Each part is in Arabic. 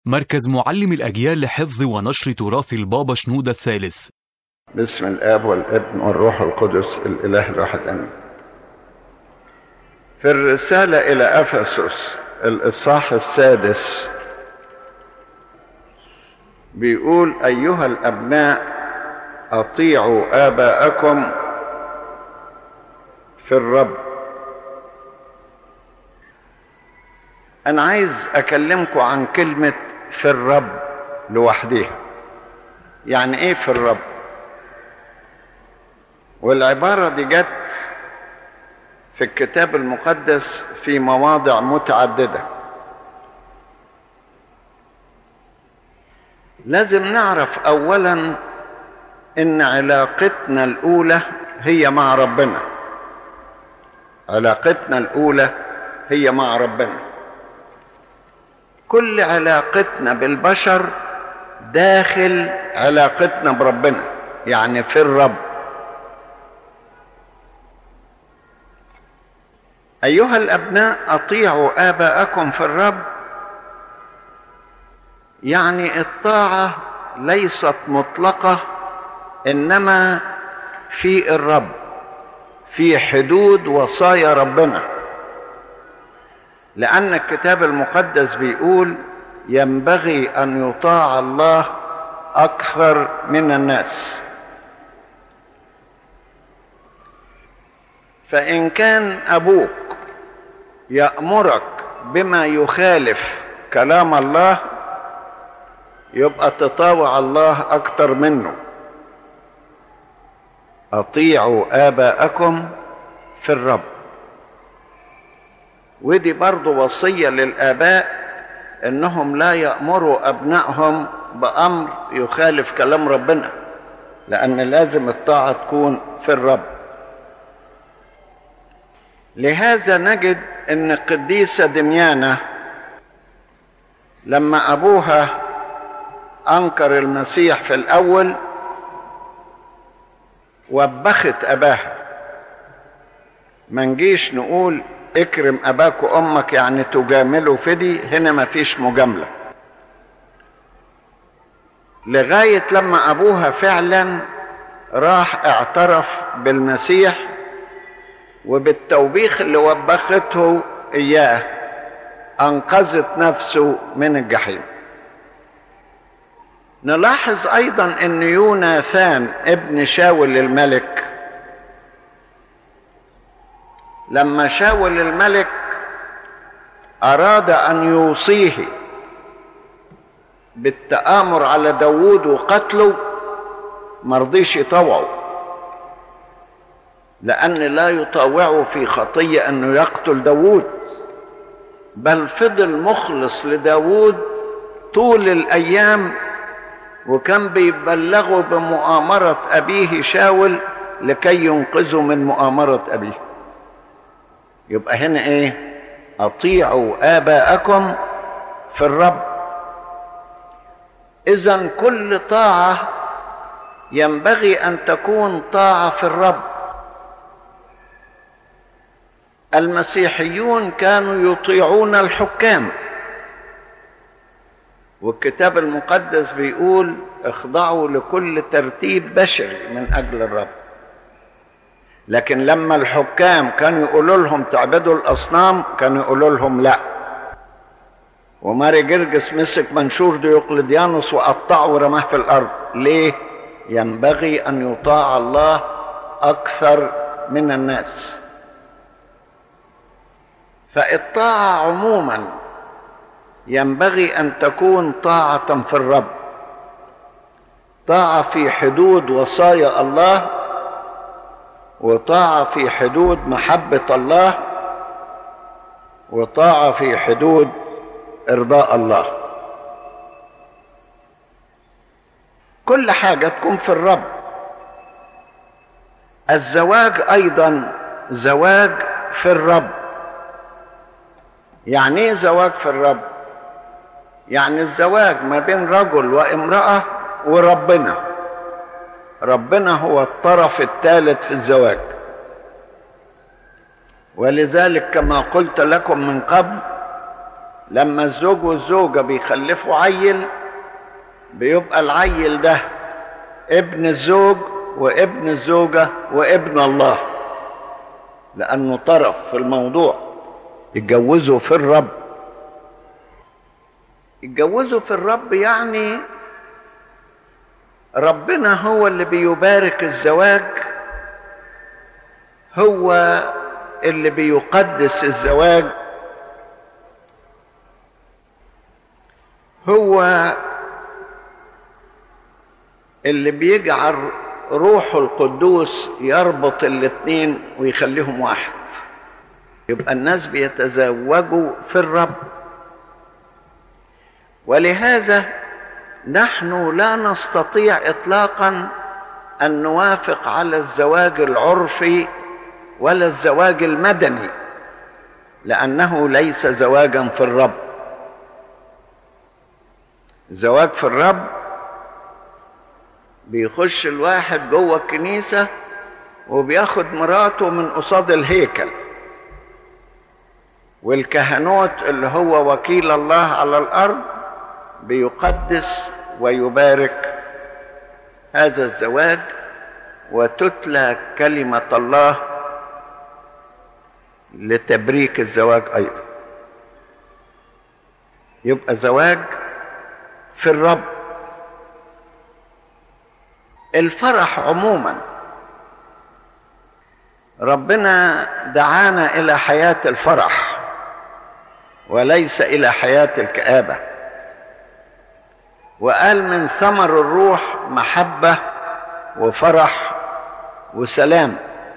مركز معلم الأجيال لحفظ ونشر تراث البابا شنودة الثالث. باسم الآب والابن والروح القدس الإله الواحد آمين. في الرسالة إلى أفسس الإصحاح 6 بيقول: أيها الأبناء أطيعوا آباءكم في الرب. أنا عايز أكلمكم عن كلمة في الرب لوحدها. يعني إيه في الرب؟ والعبارة دي جت في الكتاب المقدس في مواضع متعددة. لازم نعرف أولا إن علاقتنا الأولى هي مع ربنا. علاقتنا الأولى هي مع ربنا. كل علاقتنا بالبشر داخل علاقتنا بربنا، يعني في الرب. أيها الأبناء أطيعوا آباءكم في الرب، يعني الطاعة ليست مطلقة، إنما في الرب، في حدود وصايا ربنا. لأن الكتاب المقدس بيقول: ينبغي أن يطاع الله أكثر من الناس. فإن كان أبوك يأمرك بما يخالف كلام الله، يبقى تطاوع الله أكثر منه. أطيعوا آباءكم في الرب. ودي برضو وصية للآباء، إنهم لا يأمروا أبنائهم بأمر يخالف كلام ربنا، لأن لازم الطاعة تكون في الرب. لهذا نجد إن القديسة دميانة لما أبوها أنكر المسيح في الأول وبخت أباها. ما نجيش نقول اكرم أباك وأمك يعني تجامله في دي، هنا ما فيش مجاملة. لغاية لما أبوها فعلا راح اعترف بالمسيح، وبالتوبيخ اللي وبخته إياه أنقذت نفسه من الجحيم. نلاحظ أيضا أن يوناثان ابن شاول الملك، لما شاول الملك أراد أن يوصيه بالتآمر على داود وقتله، مرضيش يطوعه، لأن لا يطاوعه في خطية أنه يقتل داود، بل فضل مخلص لداود طول الأيام، وكان بيبلغه بمؤامرة أبيه شاول لكي ينقذه من مؤامرة أبيه. يبقى هنا إيه؟ أطيعوا آباءكم في الرب. إذن كل طاعة ينبغي أن تكون طاعة في الرب. المسيحيون كانوا يطيعون الحكام، والكتاب المقدس بيقول: اخضعوا لكل ترتيب بشري من أجل الرب. لكن لما الحكام كانوا يقولوا لهم تعبدوا الأصنام، كانوا يقولوا لهم لا. وماري جرجس مسك منشور ديوقلديانوس وقطعه ورماه في الأرض. ليه؟ ينبغي أن يطاع الله أكثر من الناس. فالطاعة عموما ينبغي أن تكون طاعة في الرب، طاعة في حدود وصايا الله، وطاعة في حدود محبة الله، وطاعة في حدود إرضاء الله. كل حاجة تكون في الرب. الزواج أيضا زواج في الرب. يعني ايه زواج في الرب؟ يعني الزواج ما بين رجل وامرأة وربنا. ربنا هو الطرف الثالث في الزواج. ولذلك كما قلت لكم من قبل، لما الزوج والزوجة بيخلفوا عيل بيبقى العيل ده ابن الزوج وابن الزوجة وابن الله، لأنه طرف في الموضوع. يتجوزوا في الرب. يتجوزوا في الرب يعني ربنا هو اللي بيبارك الزواج، هو اللي بيقدس الزواج، هو اللي بيجعل روحه القدوس يربط الاثنين ويخليهم واحد. يبقى الناس بيتزوجوا في الرب. ولهذا نحن لا نستطيع اطلاقا ان نوافق على الزواج العرفي ولا الزواج المدني، لانه ليس زواجا في الرب. الزواج في الرب بيخش الواحد جوه الكنيسة وبياخد مراته من قصاد الهيكل، والكهنوت اللي هو وكيل الله على الأرض بيقدس ويبارك هذا الزواج، وتتلى كلمة الله لتبريك الزواج أيضا. يبقى زواج في الرب. الفرح عموما ربنا دعانا إلى حياة الفرح وليس إلى حياة الكآبة، وقال من ثمر الروح محبة وفرح وسلام.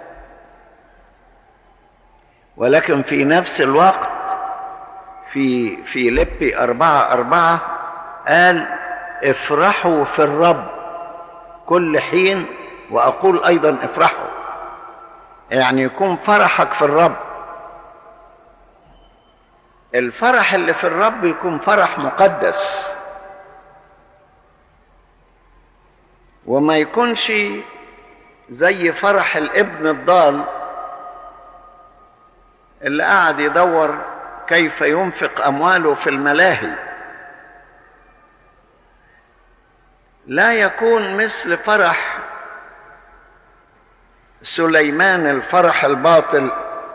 ولكن في نفس الوقت في فيليبي 4:4 قال افرحوا في الرب كل حين، وأقول أيضا افرحوا، يعني يكون فرحك في الرب. الفرح اللي في الرب يكون فرح مقدس، وما يكونش زي فرح الابن الضال اللي قاعد يدور كيف ينفق أمواله في الملاهي. لا يكون مثل فرح سليمان الفرح الباطل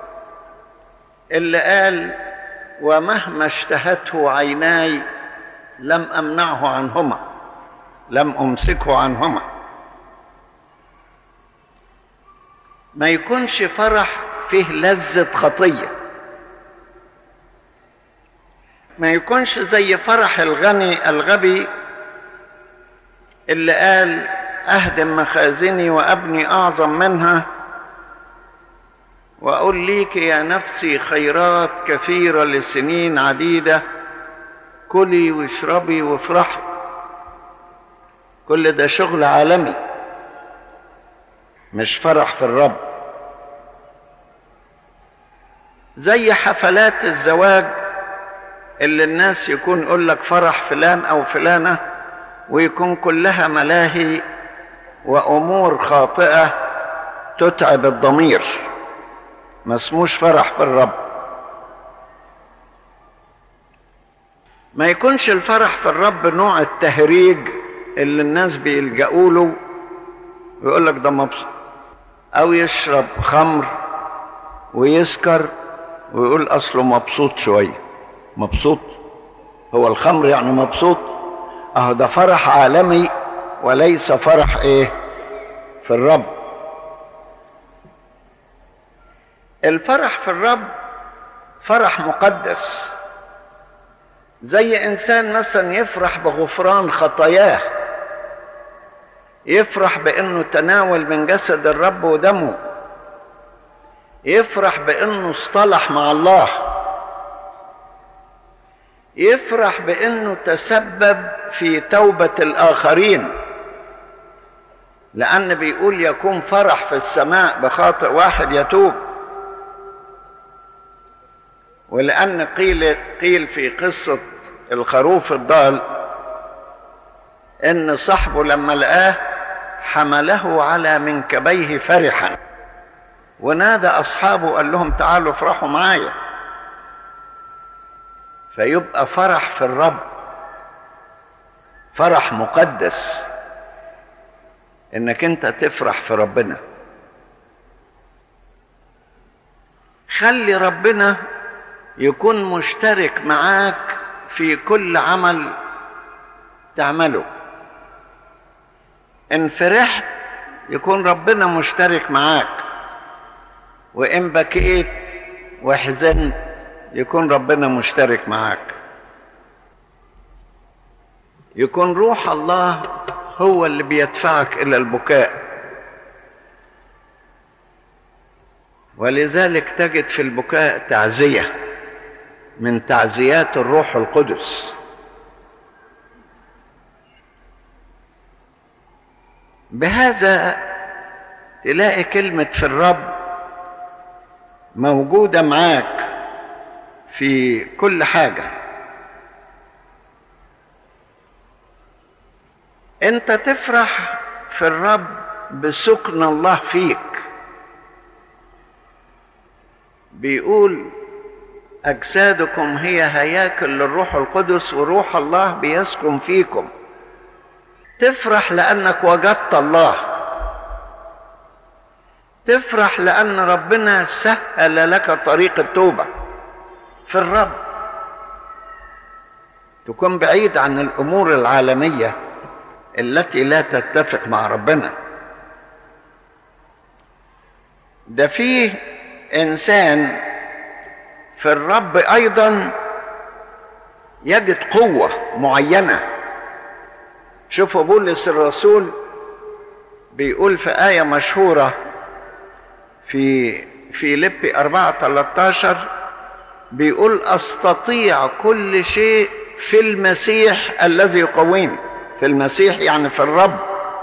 اللي قال ومهما اشتهته عيناي لم أمنعه عنهما، لم أمسكه عنهما. ما يكونش فرح فيه لذة خطية، ما يكونش زي فرح الغني الغبي اللي قال أهدم مخازني وأبني أعظم منها وأقول ليك يا نفسي خيرات كثيرة لسنين عديدة، كلي واشربي وافرحي. كل ده شغل عالمي، مش فرح في الرب. زي حفلات الزواج اللي الناس يكون يقول لك فرح فلان أو فلانة، ويكون كلها ملاهي وأمور خاطئة تتعب الضمير، ما اسموش فرح في الرب. ما يكونش الفرح في الرب نوع التهريج اللي الناس بيلجأوا له ويقول لك ده مبسوط، أو يشرب خمر ويسكر ويقول أصله مبسوط شوية. مبسوط؟ هو الخمر يعني مبسوط؟ أهو ده فرح عالمي وليس فرح إيه؟ في الرب. الفرح في الرب فرح مقدس، زي إنسان مثلا يفرح بغفران خطاياه، يفرح بأنه تناول من جسد الرب ودمه، يفرح بأنه اصطلح مع الله، يفرح بأنه تسبب في توبة الآخرين، لأن بيقول يكون فرح في السماء بخاطئ واحد يتوب. ولأن قيل في قصة الخروف الضال إن صاحبه لما لقاه حمله على منكبيه فرحا، ونادى أصحابه قال لهم تعالوا افرحوا معايا. فيبقى فرح في الرب، فرح مقدس انك انت تفرح في ربنا. خلي ربنا يكون مشترك معاك في كل عمل تعمله. ان فرحت يكون ربنا مشترك معاك، وان بكيت وحزنت يكون ربنا مشترك معاك. يكون روح الله هو اللي بيدفعك الى البكاء. ولذلك تجد في البكاء تعزية من تعزيات الروح القدس. بهذا تلاقي كلمة في الرب موجودة معاك في كل حاجة. انت تفرح في الرب بسكن الله فيك. بيقول أجسادكم هي هياكل للروح القدس وروح الله بيسكن فيكم. تفرح لأنك وجدت الله، تفرح لأن ربنا سهل لك طريق التوبة في الرب. تكون بعيد عن الأمور العالمية التي لا تتفق مع ربنا. ده فيه إنسان في الرب أيضا يجد قوة معينة. شوفوا بولس الرسول بيقول في آية مشهورة في فيليبي 4:13 بيقول أستطيع كل شيء في المسيح الذي يقويني. في المسيح يعني في الرب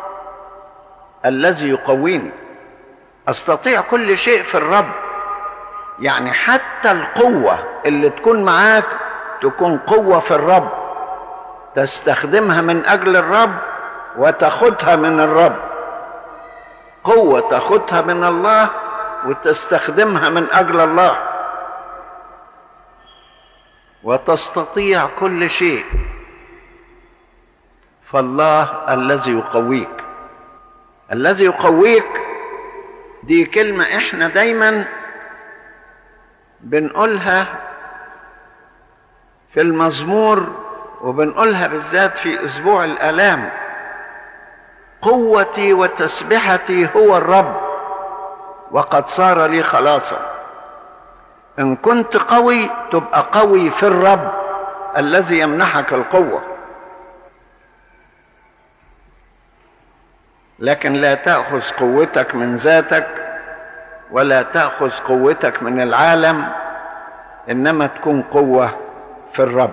الذي يقويني. أستطيع كل شيء في الرب، يعني حتى القوة اللي تكون معاك تكون قوة في الرب، تستخدمها من أجل الرب وتاخدها من الرب. قوة تاخدها من الله وتستخدمها من أجل الله. وتستطيع كل شيء فالله الذي يقويك. الذي يقويك دي كلمة احنا دايما بنقولها في المزمور، وبنقولها بالذات في أسبوع الآلام. قوتي وتسبحتي هو الرب وقد صار لي خلاصا. إن كنت قوي تبقى قوي في الرب الذي يمنحك القوة. لكن لا تأخذ قوتك من ذاتك ولا تأخذ قوتك من العالم، إنما تكون قوة في الرب.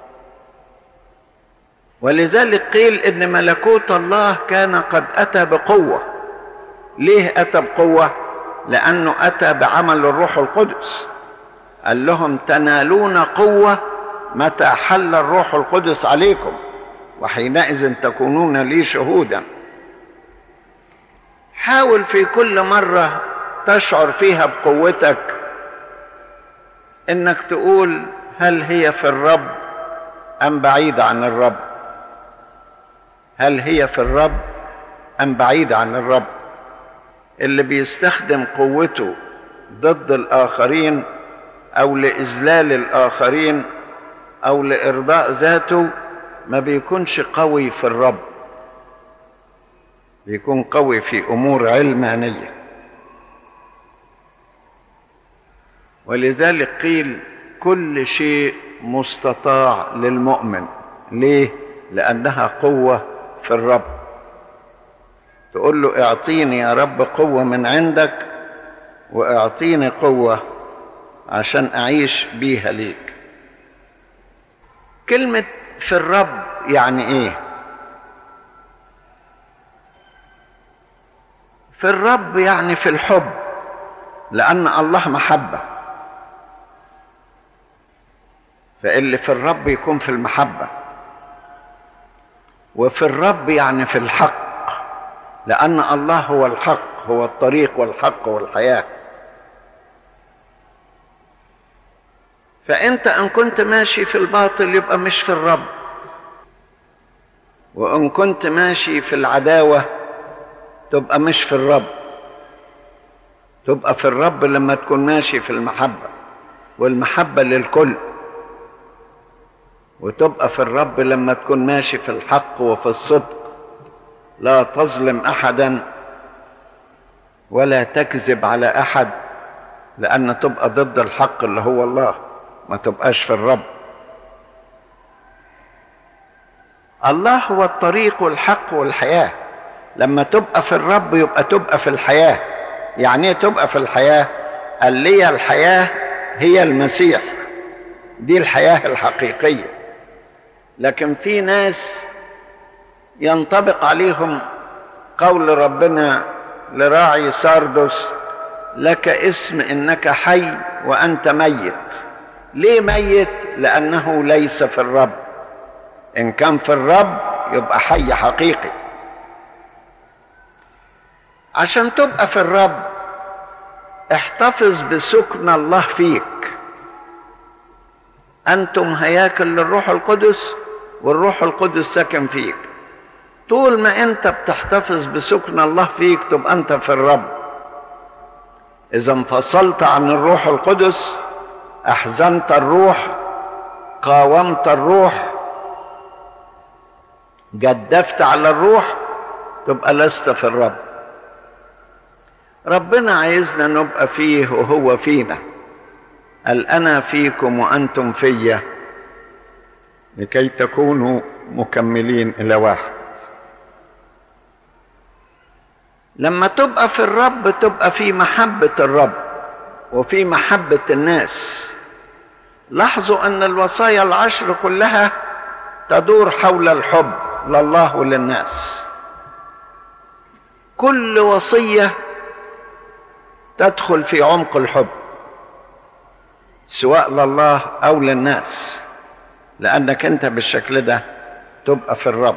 ولذلك قيل إن ملكوت الله كان قد أتى بقوة. ليه أتى بقوة؟ لأنه أتى بعمل الروح القدس. قال لهم تنالون قوة متى حل الروح القدس عليكم وحينئذ تكونون لي شهودا. حاول في كل مرة تشعر فيها بقوتك انك تقول هل هي في الرب ام بعيدة عن الرب؟ هل هي في الرب ام بعيدة عن الرب؟ اللي بيستخدم قوته ضد الآخرين او لإذلال الآخرين او لإرضاء ذاته ما بيكونش قوي في الرب، بيكون قوي في أمور علمانية. ولذلك قيل كل شيء مستطاع للمؤمن. ليه؟ لأنها قوة في الرب. تقول له اعطيني يا رب قوة من عندك، واعطيني قوة عشان أعيش بيها ليك. كلمة في الرب يعني ايه؟ في الرب يعني في الحب، لأن الله محبة. فاللي في الرب يكون في المحبة. وفي الرب يعني في الحق، لأن الله هو الحق، هو الطريق والحق والحياة. فأنت إن كنت ماشي في الباطل يبقى مش في الرب، وإن كنت ماشي في العداوة تبقى مش في الرب. تبقى في الرب لما تكون ماشي في المحبة، والمحبة للكل. وتبقى في الرب لما تكون ماشي في الحق وفي الصدق، لا تظلم أحدا ولا تكذب على أحد، لأن تبقى ضد الحق اللي هو الله، ما تبقاش في الرب. الله هو الطريق والحق والحياة. لما تبقى في الرب يبقى تبقى في الحياة. يعني ايه تبقى في الحياة؟ قال لي الحياة هي المسيح، دي الحياة الحقيقية. لكن في ناس ينطبق عليهم قول ربنا لراعي ساردس: لك اسم إنك حي وأنت ميت. ليه ميت؟ لأنه ليس في الرب. إن كان في الرب يبقى حي حقيقي. عشان تبقى في الرب احتفظ بسكن الله فيك. أنتم هياكل للروح القدس، والروح القدس ساكن فيك. طول ما أنت بتحتفظ بسكن الله فيك تبقى أنت في الرب. إذا انفصلت عن الروح القدس أحزنت الروح، قاومت الروح، جدفت على الروح، تبقى لست في الرب. ربنا عايزنا نبقى فيه وهو فينا. قال: أنا فيكم وأنتم فيا لكي تكونوا مكملين إلى واحد. لما تبقى في الرب تبقى في محبة الرب وفي محبة الناس. لاحظوا أن الوصايا العشر كلها تدور حول الحب لله وللناس. كل وصية تدخل في عمق الحب، سواء لله أو للناس، لأنك أنت بالشكل ده تبقى في الرب.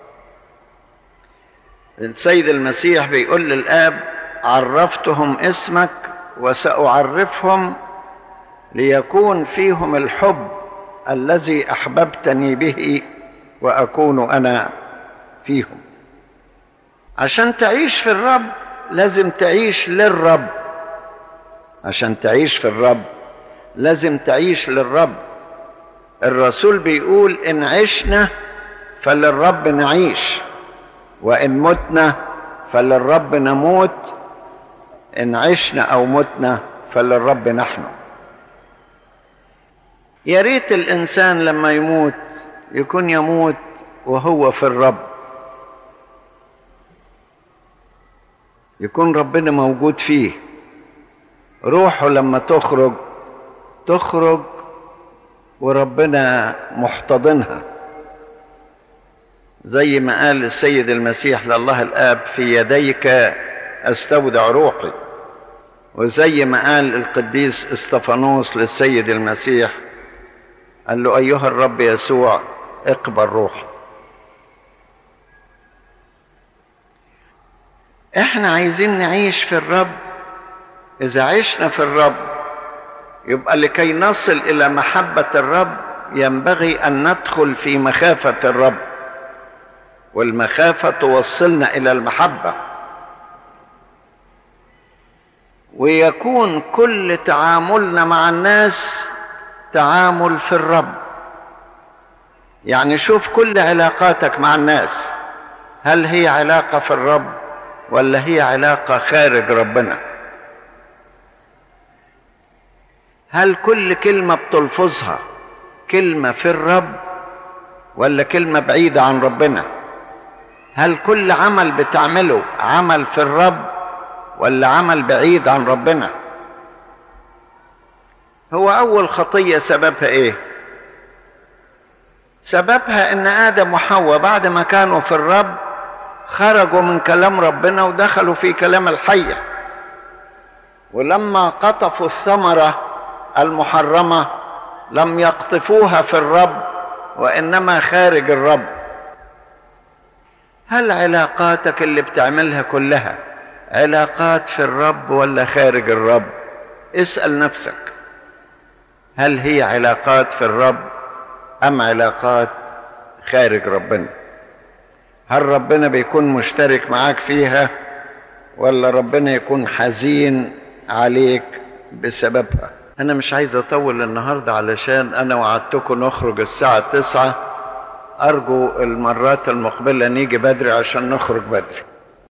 السيد المسيح بيقول للآب: عرفتهم اسمك وسأعرفهم ليكون فيهم الحب الذي أحببتني به وأكون أنا فيهم. عشان تعيش في الرب لازم تعيش للرب. عشان تعيش في الرب لازم تعيش للرب. الرسول بيقول: إن عشنا فللرب نعيش، وإن متنا فللرب نموت. إن عشنا أو متنا فللرب نحن. يا ريت الإنسان لما يموت يكون يموت وهو في الرب، يكون ربنا موجود فيه. روحه لما تخرج وربنا محتضنها، زي ما قال السيد المسيح لله الآب: في يديك استودع روحي. وزي ما قال القديس استفانوس للسيد المسيح، قال له: أيها الرب يسوع اقبل روحي. احنا عايزين نعيش في الرب. إذا عشنا في الرب يبقى لكي نصل إلى محبة الرب ينبغي أن ندخل في مخافة الرب، والمخافة توصلنا إلى المحبة. ويكون كل تعاملنا مع الناس تعامل في الرب. يعني شوف كل علاقاتك مع الناس، هل هي علاقة في الرب ولا هي علاقة خارج ربنا؟ هل كل كلمة بتلفظها كلمة في الرب ولا كلمة بعيدة عن ربنا؟ هل كل عمل بتعمله عمل في الرب ولا عمل بعيد عن ربنا؟ هو أول خطية سببها إيه؟ سببها إن آدم وحواء بعد ما كانوا في الرب خرجوا من كلام ربنا ودخلوا في كلام الحية، ولما قطفوا الثمرة المحرمة لم يقطفوها في الرب وإنما خارج الرب. هل علاقاتك اللي بتعملها كلها علاقات في الرب ولا خارج الرب؟ اسأل نفسك. هل هي علاقات في الرب أم علاقات خارج ربنا؟ هل ربنا بيكون مشترك معاك فيها ولا ربنا يكون حزين عليك بسببها؟ أنا مش عايز أطول النهاردة علشان أنا وعدتكم نخرج الساعة 9. أرجو المرات المقبلة نيجي بدري عشان نخرج بدري.